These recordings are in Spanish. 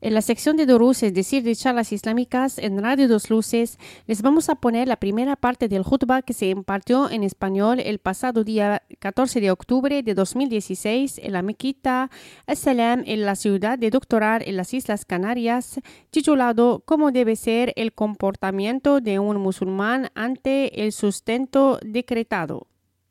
En la sección de Durús, es decir, de charlas islámicas en Radio Dos Luces, les vamos a poner la primera parte del Jutba que se impartió en español el pasado día 14 de octubre de 2016 en la Mequita As-Salam, en la ciudad de Doctoral en las Islas Canarias, titulado ¿Cómo debe ser el comportamiento de un musulmán ante el sustento decretado?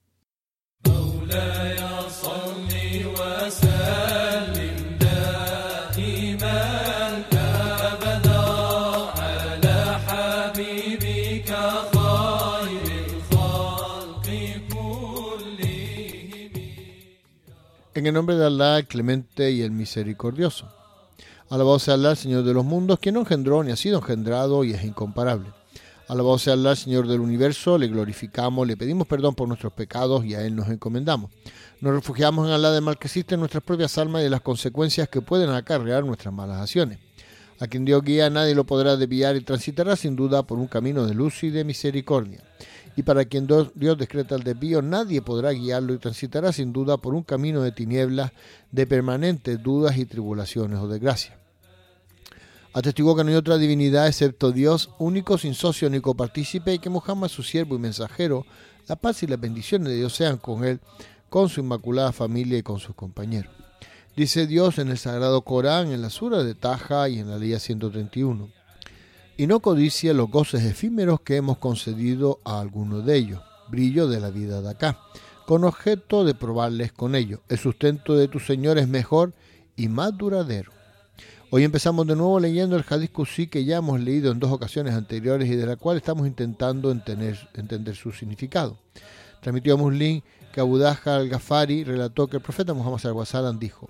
En el nombre de Alá, el Clemente y el Misericordioso. Alabado sea Alá, el Señor de los mundos, quien no engendró ni ha sido engendrado y es incomparable. Alabado sea Alá, el Señor del universo, le glorificamos, le pedimos perdón por nuestros pecados y a Él nos encomendamos. Nos refugiamos en Alá del mal que existe en nuestras propias almas y de las consecuencias que pueden acarrear nuestras malas acciones. A quien Dios guía, nadie lo podrá desviar y transitará sin duda por un camino de luz y de misericordia. Y para quien Dios decreta el desvío, nadie podrá guiarlo y transitará sin duda por un camino de tinieblas, de permanentes dudas y tribulaciones o desgracias. Atestiguó que no hay otra divinidad excepto Dios, único, sin socio ni copartícipe, y que Muhammad, su siervo y mensajero, la paz y las bendiciones de Dios sean con él, con su inmaculada familia y con sus compañeros. Dice Dios en el Sagrado Corán, en la Sura de Taha y en la Ley 131. Y no codicia los goces efímeros que hemos concedido a alguno de ellos, brillo de la vida de acá, con objeto de probarles con ello. El sustento de tu Señor es mejor y más duradero. Hoy empezamos de nuevo leyendo el Hadith Qudsi que ya hemos leído en 2 ocasiones anteriores y de la cual estamos intentando entender su significado. Transmitió a Muslim que Abu Daja al-Ghafari relató que el profeta Muhammad sallallahu alaihi wasallam dijo: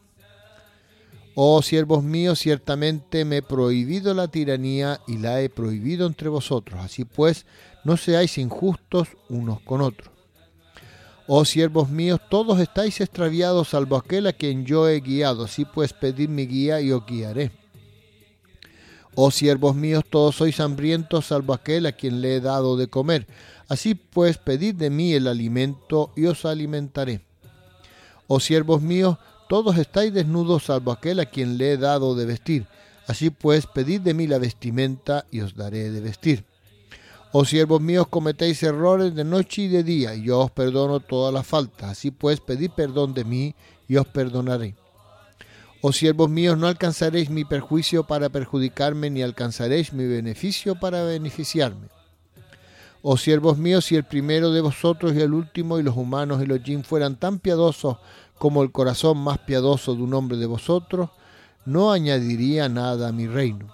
Oh siervos míos, ciertamente me he prohibido la tiranía y la he prohibido entre vosotros. Así pues, no seáis injustos unos con otros. Oh siervos míos, todos estáis extraviados salvo aquel a quien yo he guiado. Así pues, pedid mi guía y os guiaré. Oh siervos míos, todos sois hambrientos salvo aquel a quien le he dado de comer. Así pues, pedid de mí el alimento y os alimentaré. Oh siervos míos, todos estáis desnudos salvo aquel a quien le he dado de vestir. Así pues, pedid de mí la vestimenta y os daré de vestir. Oh siervos míos, cometéis errores de noche y de día, y yo os perdono todas las faltas. Así pues, pedid perdón de mí y os perdonaré. Oh siervos míos, no alcanzaréis mi perjuicio para perjudicarme, ni alcanzaréis mi beneficio para beneficiarme. Oh siervos míos, si el primero de vosotros y el último y los humanos y los jinn fueran tan piadosos como el corazón más piadoso de un hombre de vosotros, no añadiría nada a mi reino.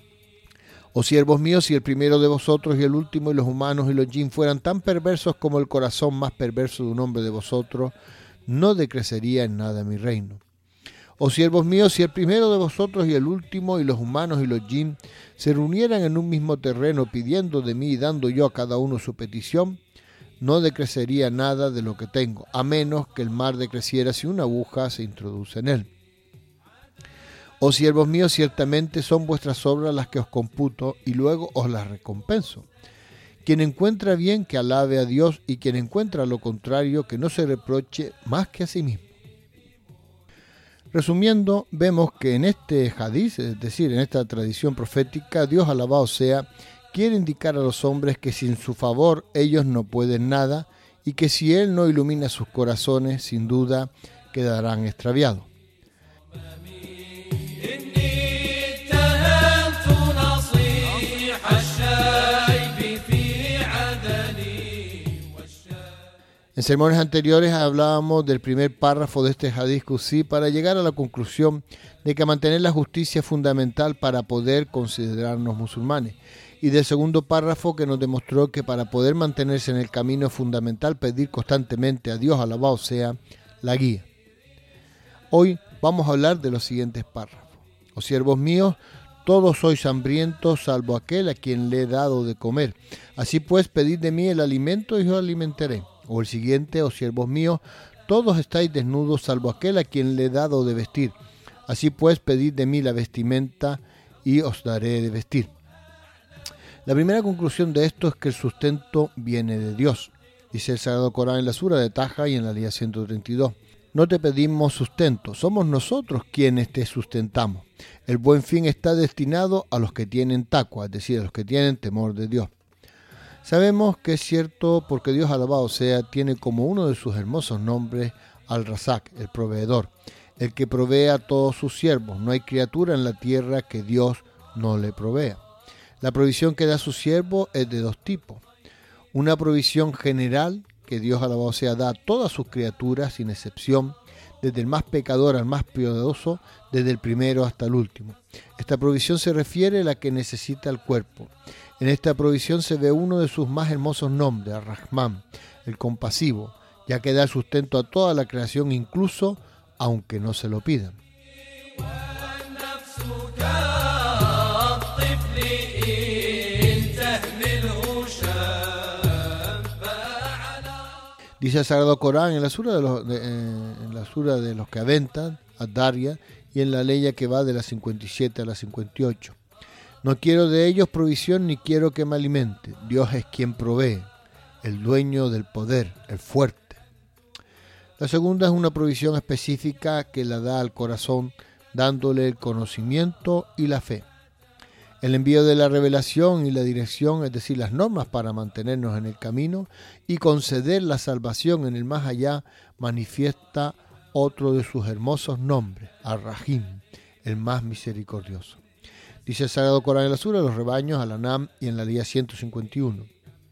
Oh siervos míos, si el primero de vosotros y el último y los humanos y los jinn fueran tan perversos como el corazón más perverso de un hombre de vosotros, no decrecería en nada mi reino. Oh siervos míos, si el primero de vosotros y el último y los humanos y los jinn se reunieran en un mismo terreno pidiendo de mí y dando yo a cada uno su petición, no decrecería nada de lo que tengo, a menos que el mar decreciera si una aguja se introduce en él. Oh siervos míos, ciertamente son vuestras obras las que os computo y luego os las recompenso. Quien encuentra bien, que alabe a Dios, y quien encuentra lo contrario, que no se reproche más que a sí mismo. Resumiendo, vemos que en este hadith, es decir, en esta tradición profética, Dios alabado sea, quiere indicar a los hombres que sin su favor ellos no pueden nada y que si Él no ilumina sus corazones, sin duda quedarán extraviados. En sermones anteriores hablábamos del primer párrafo de este Hadith Qudsi para llegar a la conclusión de que mantener la justicia es fundamental para poder considerarnos musulmanes, y del segundo párrafo que nos demostró que para poder mantenerse en el camino es fundamental pedir constantemente a Dios, alabado sea, la guía. Hoy vamos a hablar de los siguientes párrafos. Oh siervos míos, todos sois hambrientos salvo aquel a quien le he dado de comer. Así pues, pedid de mí el alimento y os alimentaré. O el siguiente: oh siervos míos, todos estáis desnudos salvo aquel a quien le he dado de vestir. Así pues, pedid de mí la vestimenta y os daré de vestir. La primera conclusión de esto es que el sustento viene de Dios. Dice el Sagrado Corán en la Sura de Taha y en la Ley 132. No te pedimos sustento, somos nosotros quienes te sustentamos. El buen fin está destinado a los que tienen taqwa, es decir, a los que tienen temor de Dios. Sabemos que es cierto porque Dios, alabado sea, tiene como uno de sus hermosos nombres Al-Razak, el proveedor, el que provee a todos sus siervos. No hay criatura en la tierra que Dios no le provea. La provisión que da a sus siervos es de dos tipos. Una provisión general que Dios, alabado sea, da a todas sus criaturas sin excepción, desde el más pecador al más piadoso, desde el primero hasta el último. Esta provisión se refiere a la que necesita el cuerpo. En esta provisión se ve uno de sus más hermosos nombres, Ar-Rahman, el compasivo, ya que da sustento a toda la creación, incluso aunque no se lo pidan. Dice el Sagrado Corán en la sura de los que aventan, Ad-Darya, y en la ley que va de la 57 a la 58. No quiero de ellos provisión ni quiero que me alimente. Dios es quien provee, el dueño del poder, el fuerte. La segunda es una provisión específica que la da al corazón, dándole el conocimiento y la fe. El envío de la revelación y la dirección, es decir, las normas para mantenernos en el camino y conceder la salvación en el más allá, manifiesta otro de sus hermosos nombres, Ar-Rahim, el más misericordioso. Dice el Sagrado Corán en la sura de los rebaños, Al-An'am, y en la ley 151.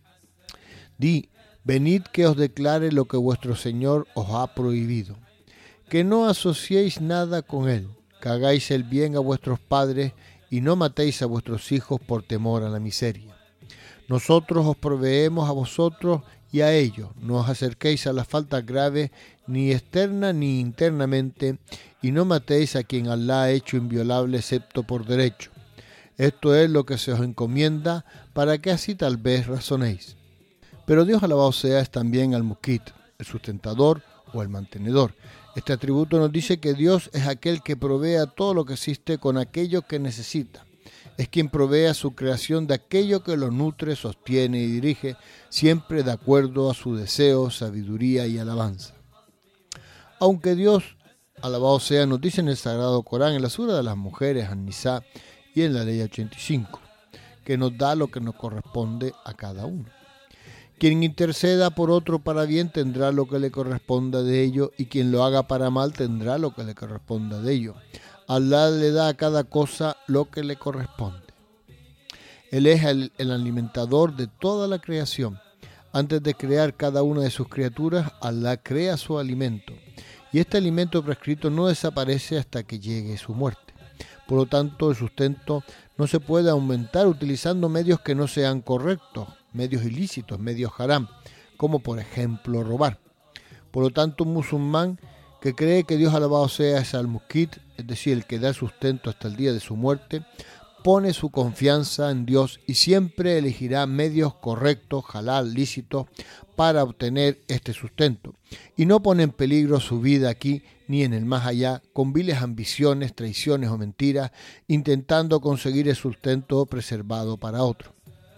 Di, venid que os declare lo que vuestro Señor os ha prohibido, que no asociéis nada con Él, que hagáis el bien a vuestros padres y no matéis a vuestros hijos por temor a la miseria. Nosotros os proveemos a vosotros y a ellos, no os acerquéis a las faltas graves, ni externa ni internamente, y no matéis a quien Alá ha hecho inviolable excepto por derecho. Esto es lo que se os encomienda, para que así tal vez razonéis. Pero Dios, alabado sea, es también Al-Muqit, el sustentador o el mantenedor. Este atributo nos dice que Dios es aquel que provee a todo lo que existe con aquello que necesita. Es quien provee a su creación de aquello que lo nutre, sostiene y dirige, siempre de acuerdo a su deseo, sabiduría y alabanza. Aunque Dios, alabado sea, nos dice en el Sagrado Corán, en la sura de las mujeres, An-Nisa, y en la ley 85, que nos da lo que nos corresponde a cada uno. Quien interceda por otro para bien tendrá lo que le corresponda de ello, y quien lo haga para mal tendrá lo que le corresponda de ello. Alá le da a cada cosa lo que le corresponde. Él es el alimentador de toda la creación. Antes de crear cada una de sus criaturas, Alá crea su alimento, y este alimento prescrito no desaparece hasta que llegue su muerte. Por lo tanto, el sustento no se puede aumentar utilizando medios que no sean correctos, medios ilícitos, medios haram, como por ejemplo robar. Por lo tanto, un musulmán que cree que Dios, alabado sea, es Al-Muqit, es decir, el que da sustento hasta el día de su muerte, pone su confianza en Dios y siempre elegirá medios correctos, halal, lícitos, para obtener este sustento, y no pone en peligro su vida aquí ni en el más allá con viles ambiciones, traiciones o mentiras, intentando conseguir el sustento preservado para otro.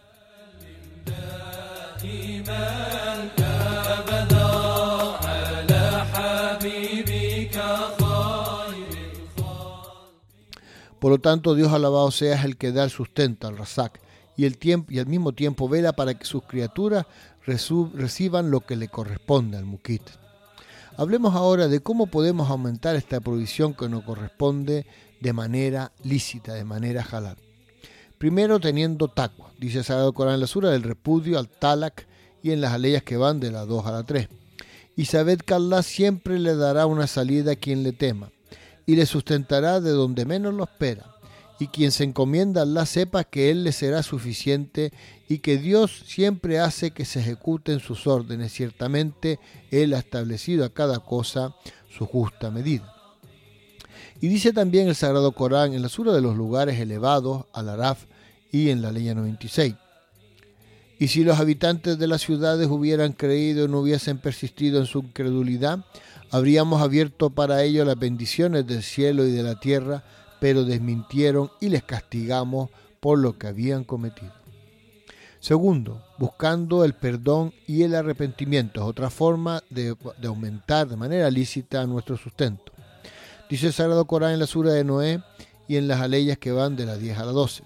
Por lo tanto, Dios, alabado sea, es el que da el sustento al Razak y al mismo tiempo vela para que sus criaturas reciban lo que le corresponde al Muqit. Hablemos ahora de cómo podemos aumentar esta provisión que nos corresponde de manera lícita, de manera halal. Primero, teniendo taqwa, dice el Sagrado Corán en la sura del repudio al talak y en las leyes que van de la 2 a la 3. Y sabed que Allah siempre le dará una salida a quien le tema, y le sustentará de donde menos lo espera. Y quien se encomienda a Allah sepa que Él le será suficiente y que Dios siempre hace que se ejecuten sus órdenes. Ciertamente Él ha establecido a cada cosa su justa medida. Y dice también el Sagrado Corán en la sura de los lugares elevados, Al-Araf, y en la ley 96. Y si los habitantes de las ciudades hubieran creído y no hubiesen persistido en su incredulidad, habríamos abierto para ellos las bendiciones del cielo y de la tierra, pero desmintieron y les castigamos por lo que habían cometido. Segundo, buscando el perdón y el arrepentimiento. Es otra forma de aumentar de manera lícita nuestro sustento. Dice el Sagrado Corán en la Sura de Noé y en las aleyas que van de las 10 a las 12.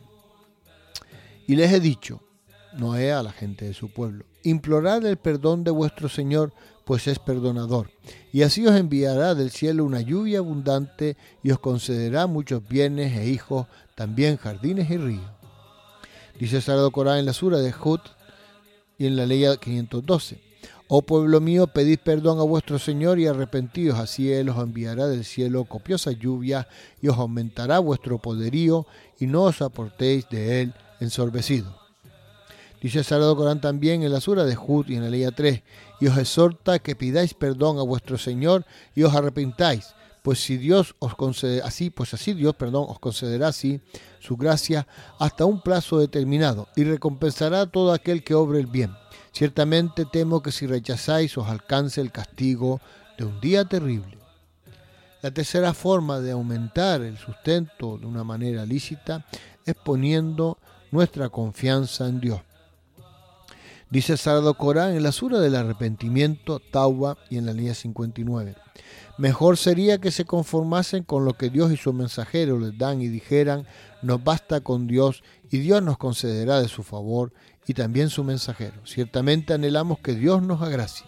Y les he dicho, Noé a la gente de su pueblo, implorad el perdón de vuestro Señor, pues es perdonador. Y así os enviará del cielo una lluvia abundante y os concederá muchos bienes e hijos, también jardines y ríos. Dice el Sagrado Corán en la Sura de Hud y en la ley 512. Oh pueblo mío, pedid perdón a vuestro Señor y arrepentíos, así Él os enviará del cielo copiosa lluvia y os aumentará vuestro poderío y no os aportéis de Él ensorbecidos. Dice el Sagrado Corán también en la Sura de Hud y en la ley 3, y os exhorta que pidáis perdón a vuestro Señor y os arrepentáis, pues si Dios os concede Dios os concederá así su gracia hasta un plazo determinado y recompensará a todo aquel que obre el bien. Ciertamente temo que si rechazáis os alcance el castigo de un día terrible. La tercera forma de aumentar el sustento de una manera lícita es poniendo nuestra confianza en Dios. Dice el Sagrado Corán en la Sura del Arrepentimiento, Tauba, y en la línea 59. Mejor sería que se conformasen con lo que Dios y su mensajero les dan y dijeran, nos basta con Dios y Dios nos concederá de su favor y también su mensajero. Ciertamente anhelamos que Dios nos agracie.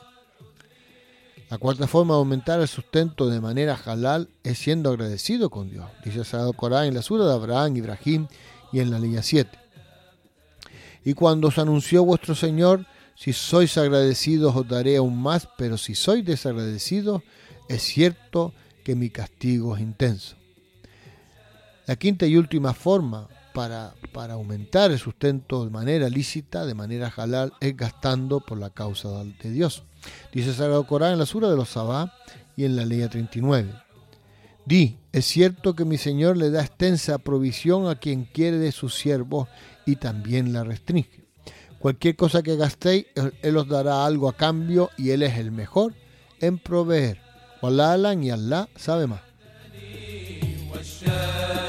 La cuarta forma de aumentar el sustento de manera halal es siendo agradecido con Dios. Dice el Sagrado Corán en la Sura de Abraham, Ibrahim y en la línea 7. Y cuando os anunció vuestro Señor, si sois agradecidos os daré aún más, pero si sois desagradecidos, es cierto que mi castigo es intenso. La quinta y última forma para aumentar el sustento de manera lícita, de manera halal, es gastando por la causa de Dios. Dice el Sagrado Corán en la Sura de los Sabá y en la ley 39. Di, es cierto que mi Señor le da extensa provisión a quien quiere de sus siervos y también la restringe. Cualquier cosa que gastéis, Él os dará algo a cambio y Él es el mejor en proveer. Wallah y Allah sabe más.